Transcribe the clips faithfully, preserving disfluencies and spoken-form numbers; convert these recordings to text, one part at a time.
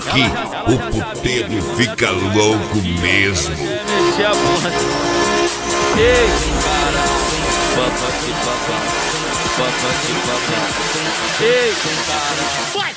Aqui o puteiro fica louco mesmo. Ei, cara, papa de papa, papa de papa. Ei, cara, vai.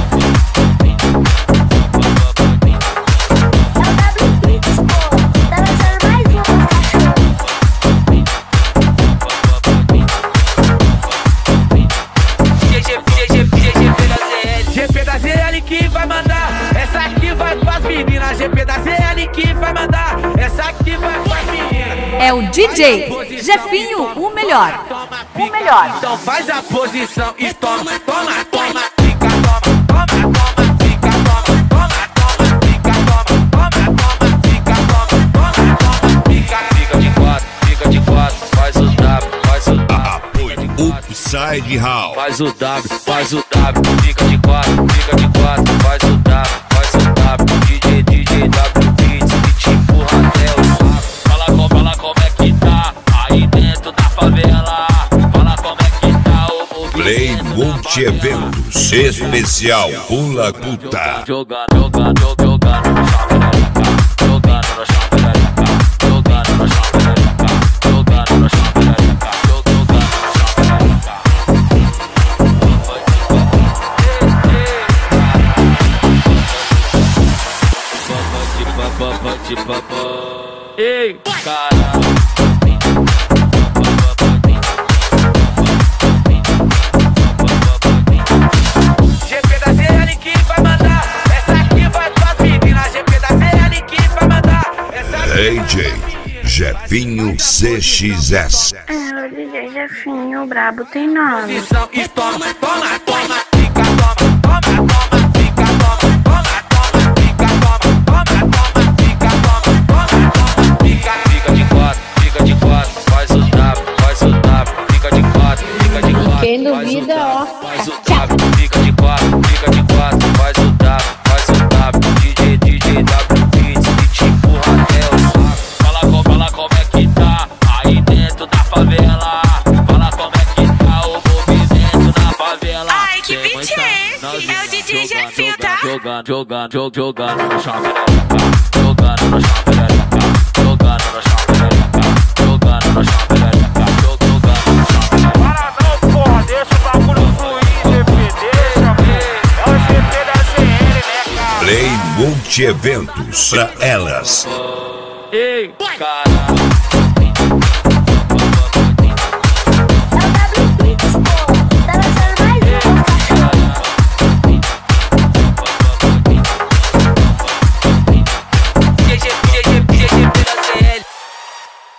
G P da Z L que vai mandar, essa aqui vai pras meninas. G P da Z L que vai mandar, essa aqui vai pras meninas. É o D J Jefinho, o melhor. O melhor. Então faz a posição e toma, toma, toma, fica, toma, toma, toma, fica, toma, toma, toma, fica, toma, toma, toma, fica, toma, toma, toma, fica, fica de quatro, fica de quatro, faz o W, faz o W. Upside House. Faz o W, faz o W, fica de quatro, fica de quatro, faz o W, faz o W, D J, D J W Beats, que te empurra até o saco. Fala como, fala como é que tá, aí dentro da favela. Fala como é que tá o movimento. Play Multi-Eventos Especial Pula Puta. Jogando, jogando, jogando no chapereca, jogando no chapereca, jogando no chapereca, jogando no chapereca, jogando no chapereca. Papa de papa, ei, cara. G P da Z L que vai mandar, essa aqui vai pras meninas. G P da Z L que vai mandar, essa aqui. D J Jefinho C X S. É, o D J Jefinho, o brabo tem nome. E toma, toma, toma, fica, toma, toma, toma, fica, toma, toma, toma, fica, toma, toma, toma, fica, toma, toma, toma, fica, fica de quatro, fica de quatro, faz o W, faz o W, fica de quatro, fica de quatro, Quem faz o duvida, W, ó, faz o W, fica de quatro, fica de quatro, faz o W, faz o W, D J, D J W Beats, que te empurra até o saco. Fala como, fala como é que tá, aí dentro da favela. Fala como é que tá o movimento na favela. Ai, que beat é esse? É o D J Jefinho, tá? Jogando, jogando, jogando, jogando no chapereca, jogando no chapereca, jogando no chapereca, jogando no chapereca, jogando no chapereca. Para não, porra, deixa o bagulho fluir, G P, deixa, pô. É o G P da Z L, né, cara? Play Multi-Eventos pra elas. Ei, cara.